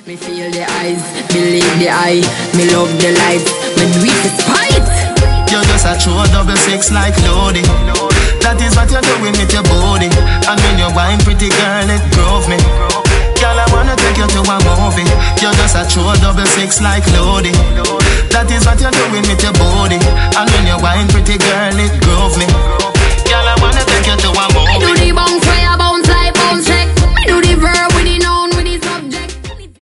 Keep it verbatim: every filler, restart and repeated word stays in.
Me feel the eyes, believe the eye. Me love the lights, me do it for spite. You're just a true double six like loading. That is what you're doing with your body. And when you're wine, pretty girl, it drove me. Girl, I wanna take you to a movie. You're just a true double six like loading. That is what you're doing with your body. And when you're wine, pretty girl, it drove